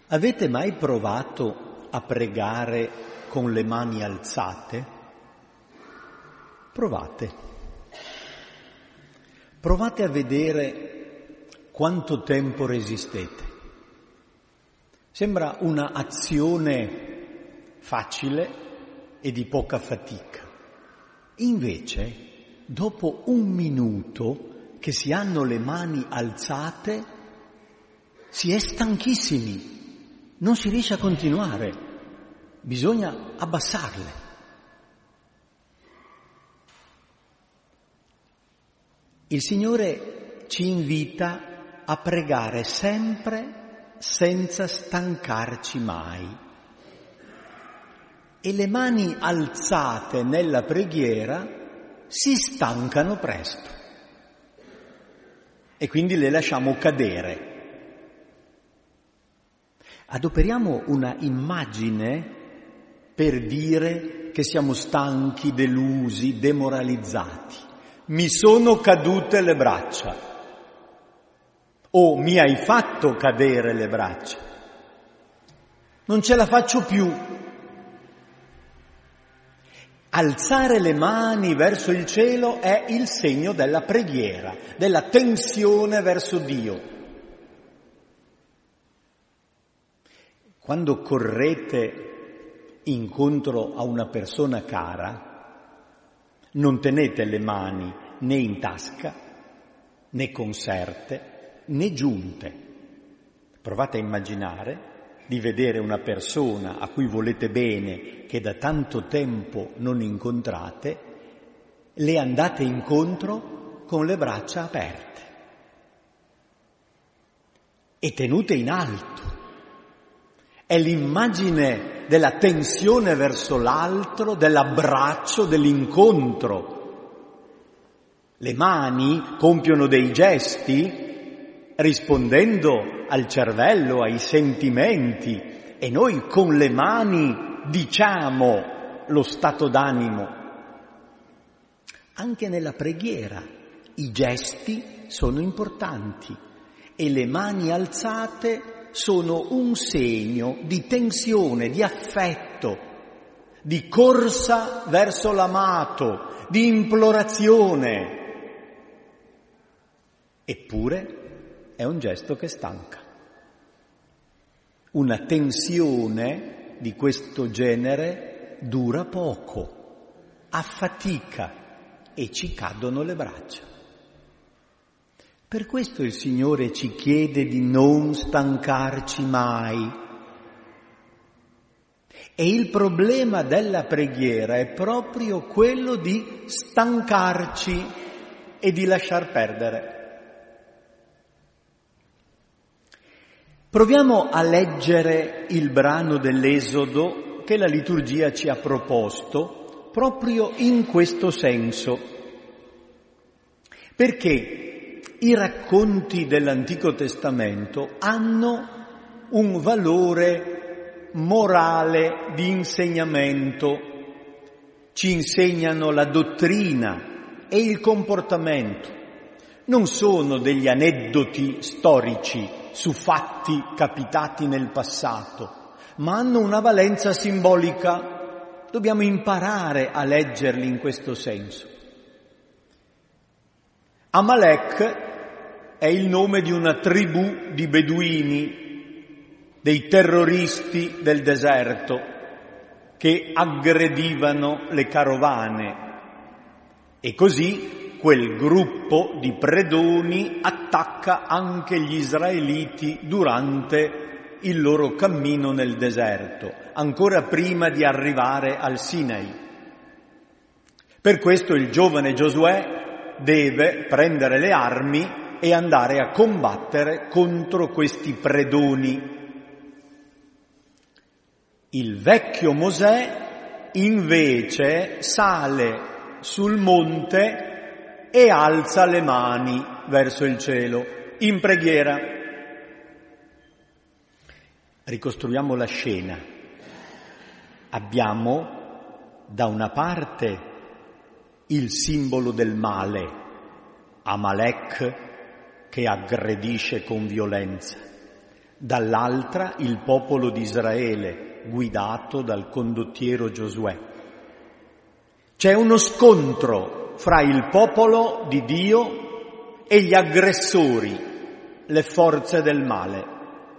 Avete mai provato a pregare con le mani alzate? Provate. Provate a vedere quanto tempo resistete. Sembra una azione facile e di poca fatica. Invece, dopo un minuto che si hanno le mani alzate, si è stanchissimi. Non si riesce a continuare, bisogna abbassarle. Il Signore ci invita a pregare sempre senza stancarci mai. E le mani alzate nella preghiera si stancano presto. E quindi le lasciamo cadere. Adoperiamo una immagine per dire che siamo stanchi, delusi, demoralizzati. Mi sono cadute le braccia. O mi hai fatto cadere le braccia. Non ce la faccio più. Alzare le mani verso il cielo è il segno della preghiera, della tensione verso Dio. Quando correte incontro a una persona cara, non tenete le mani né in tasca, né conserte, né giunte. Provate a immaginare di vedere una persona a cui volete bene, che da tanto tempo non incontrate, le andate incontro con le braccia aperte e tenute in alto. È l'immagine della tensione verso l'altro, dell'abbraccio, dell'incontro. Le mani compiono dei gesti rispondendo al cervello, ai sentimenti, e noi con le mani diciamo lo stato d'animo. Anche nella preghiera i gesti sono importanti e le mani alzate sono un segno di tensione, di affetto, di corsa verso l'amato, di implorazione. Eppure è un gesto che stanca. Una tensione di questo genere dura poco, affatica e ci cadono le braccia. Per questo il Signore ci chiede di non stancarci mai. E il problema della preghiera è proprio quello di stancarci e di lasciar perdere. Proviamo a leggere il brano dell'Esodo che la liturgia ci ha proposto proprio in questo senso. Perché i racconti dell'Antico Testamento hanno un valore morale di insegnamento, ci insegnano la dottrina e il comportamento. Non sono degli aneddoti storici su fatti capitati nel passato, ma hanno una valenza simbolica. Dobbiamo imparare a leggerli in questo senso. Amalek è il nome di una tribù di beduini, dei terroristi del deserto, che aggredivano le carovane. E così quel gruppo di predoni attacca anche gli israeliti durante il loro cammino nel deserto, ancora prima di arrivare al Sinai. Per questo il giovane Giosuè deve prendere le armi e andare a combattere contro questi predoni. Il vecchio Mosè invece sale sul monte e alza le mani verso il cielo in preghiera. Ricostruiamo la scena. Abbiamo da una parte il simbolo del male, Amalek, che aggredisce con violenza, dall'altra il popolo di Israele, guidato dal condottiero Giosuè. C'è uno scontro fra il popolo di Dio e gli aggressori, le forze del male.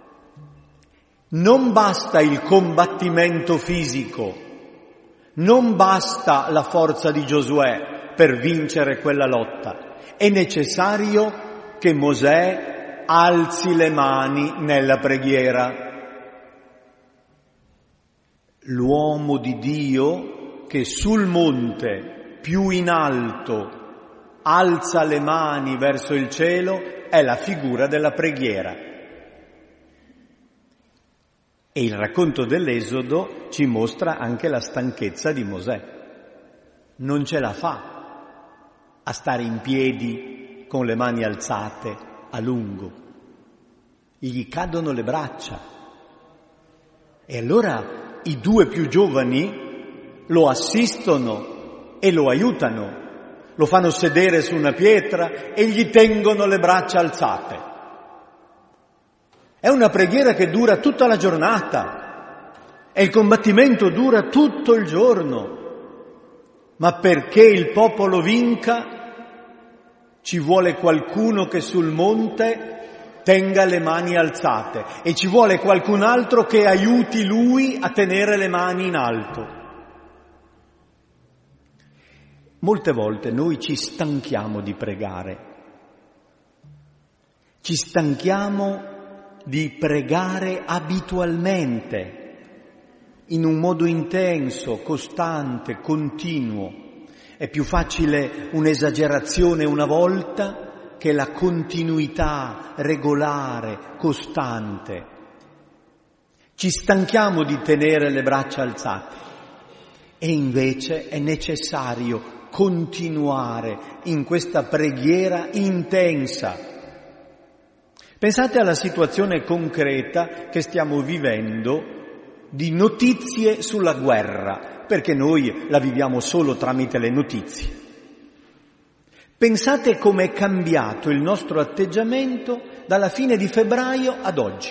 Non basta il combattimento fisico, non basta la forza di Giosuè per vincere quella lotta. È necessario che Mosè alzi le mani nella preghiera. L'uomo di Dio che sul monte più in alto alza le mani verso il cielo è la figura della preghiera. E il racconto dell'Esodo ci mostra anche la stanchezza di Mosè. Non ce la fa a stare in piedi con le mani alzate a lungo. Gli cadono le braccia. E allora i due più giovani lo assistono e lo aiutano. Lo fanno sedere su una pietra e gli tengono le braccia alzate. È una preghiera che dura tutta la giornata e il combattimento dura tutto il giorno. Ma perché il popolo vinca ci vuole qualcuno che sul monte tenga le mani alzate e ci vuole qualcun altro che aiuti lui a tenere le mani in alto. Molte volte noi ci stanchiamo di pregare, ci stanchiamo di pregare abitualmente, in un modo intenso, costante, continuo. È più facile un'esagerazione una volta che la continuità regolare, costante. Ci stanchiamo di tenere le braccia alzate e invece è necessario continuare in questa preghiera intensa. Pensate alla situazione concreta che stiamo vivendo di notizie sulla guerra, perché noi la viviamo solo tramite le notizie. Pensate come è cambiato il nostro atteggiamento dalla fine di febbraio ad oggi.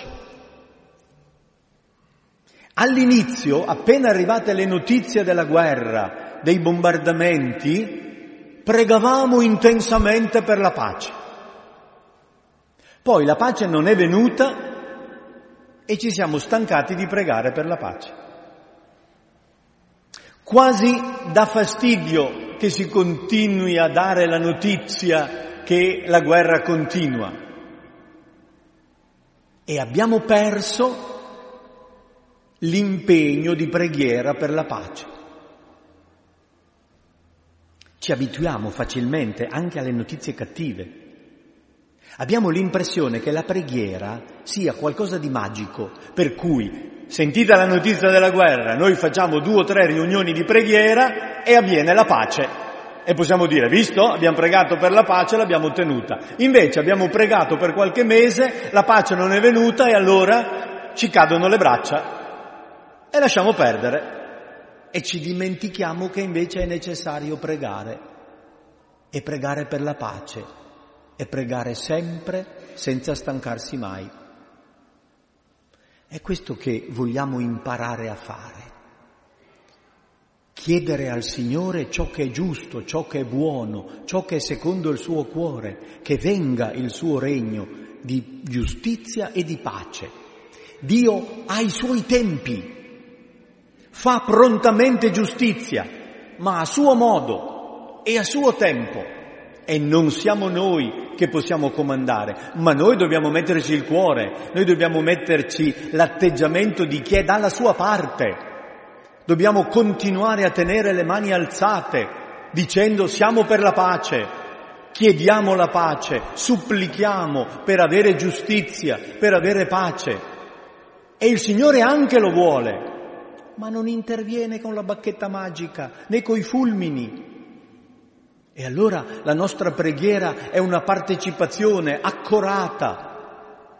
All'inizio, appena arrivate le notizie della guerra, dei bombardamenti, pregavamo intensamente per la pace. Poi la pace non è venuta e ci siamo stancati di pregare per la pace. Quasi dà fastidio che si continui a dare la notizia che la guerra continua. E abbiamo perso l'impegno di preghiera per la pace. Ci abituiamo facilmente anche alle notizie cattive. Abbiamo l'impressione che la preghiera sia qualcosa di magico, per cui, sentita la notizia della guerra, noi facciamo 2 o 3 riunioni di preghiera e avviene la pace. E possiamo dire, visto, abbiamo pregato per la pace, l'abbiamo ottenuta. Invece abbiamo pregato per qualche mese, la pace non è venuta e allora ci cadono le braccia e lasciamo perdere. E ci dimentichiamo che invece è necessario pregare e pregare per la pace. E pregare sempre senza stancarsi mai. È questo che vogliamo imparare a fare. Chiedere al Signore ciò che è giusto, ciò che è buono, ciò che è secondo il suo cuore, che venga il suo regno di giustizia e di pace. Dio ha i suoi tempi, fa prontamente giustizia, ma a suo modo e a suo tempo. E non siamo noi che possiamo comandare, ma noi dobbiamo metterci il cuore, noi dobbiamo metterci l'atteggiamento di chi è dalla sua parte. Dobbiamo continuare a tenere le mani alzate, dicendo siamo per la pace, chiediamo la pace, supplichiamo per avere giustizia, per avere pace. E il Signore anche lo vuole, ma non interviene con la bacchetta magica, né coi fulmini. E allora la nostra preghiera è una partecipazione accorata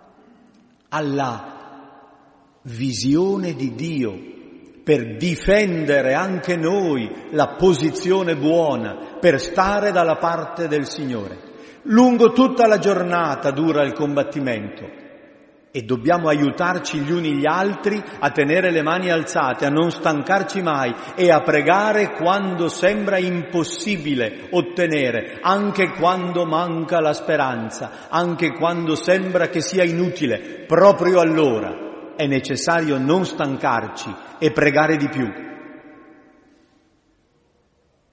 alla visione di Dio per difendere anche noi la posizione buona, per stare dalla parte del Signore. Lungo tutta la giornata dura il combattimento E dobbiamo aiutarci gli uni gli altri a tenere le mani alzate, a non stancarci mai e a pregare quando sembra impossibile ottenere, anche quando manca la speranza, anche quando sembra che sia inutile. Proprio allora è necessario non stancarci e pregare di più.